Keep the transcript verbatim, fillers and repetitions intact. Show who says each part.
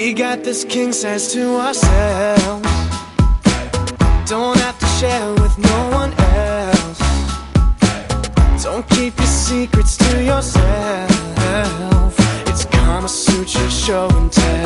Speaker 1: We got this king size to ourselves. Don't have to share with no one else. Don't keep your secrets to yourself. It's Kama Sutra show and tell.